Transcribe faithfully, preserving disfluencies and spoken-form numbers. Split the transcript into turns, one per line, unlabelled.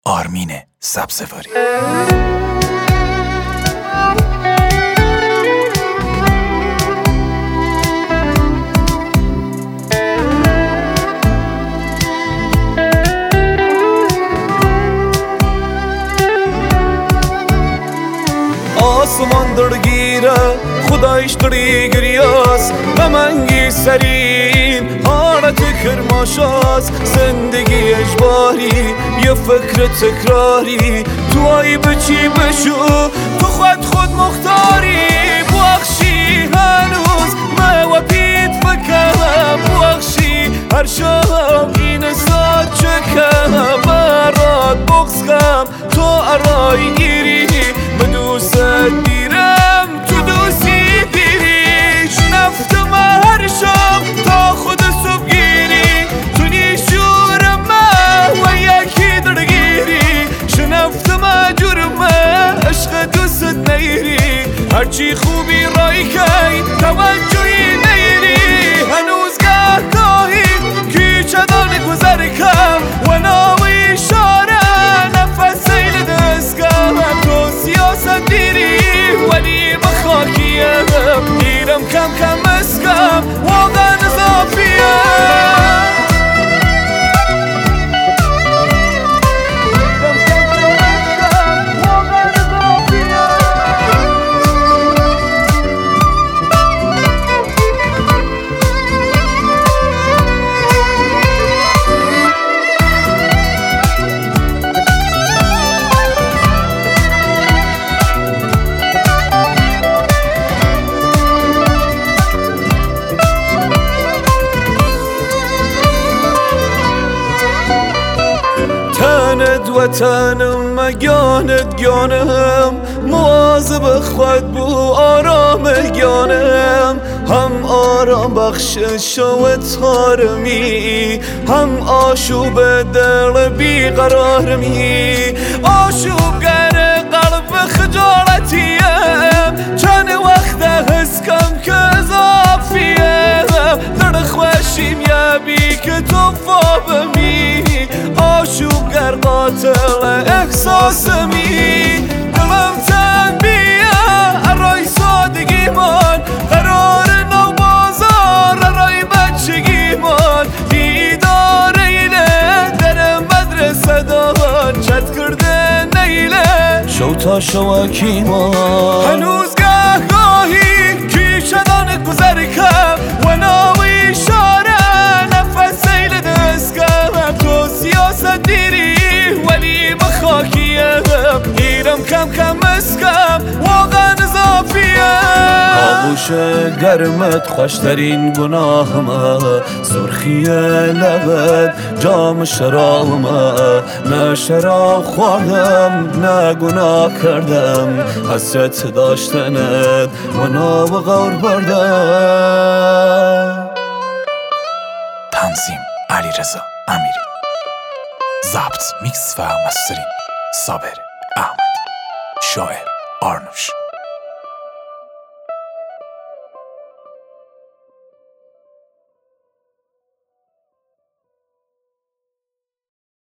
آرمین سبزواری.
آسمان درگیره خدایش دری گریاس غمانگی سرین حالت کرماشاس زندگی اجباری یه فکر تکراری تو ای بچی بشو تو خود خود مختاری بخشی هنوز ما و پیت فکرم بخشی هر شب این ساعت چکم برات بغض کم تو ارای گیری دوست دیرم تو دوستی دیریش نفتم هر شب تا خود صبح گیری تو نیشورم و یکی درگیری شنفتم جرم عشق دوست نیری هرچی خوبی رای کی توجهی نیری هنوز گه گاهی کیچه دان گذر کم و ناوی شاره نفس سیل دست کم تو سیاست دیری ولی بخاکیم دیرم کم کم اسکم واقعا اضافیم تنت وطنم مگانت گانم مواظب خود بو آرام گانم هم آرام بخشش و تارمی هم آشوب دل بیقرارمی آشوبگر قلب خجالتیم چند وقت حس کم که اضافیم در خوشیم یبی که تو فابمی آشوبگر قاتل احساسمی دلم تنبیه ارای سادگیمان قرار نو بازار ارای بچگیمان دیدار ایله در مدرسه دان چت کرده نیله شو تا شواکیمان هنوز گه گاهی کیچه دان گذر کم و ناوی شاره نفس سیل دست کم تو سیاست دیری ولی بخاکیم دیرم کم کم اسکم واقعا اضافیم آغوش گرمت خوشترین گناهمه سرخی لبت جام شرابمه نه شراب خوردم نه گناه کردم حسرت داشتنت و نا و غور بردم.
تنظیم علیرضا امیری، ضبط میکس و مسترینگ صابر احمد، شاعر آرنوش.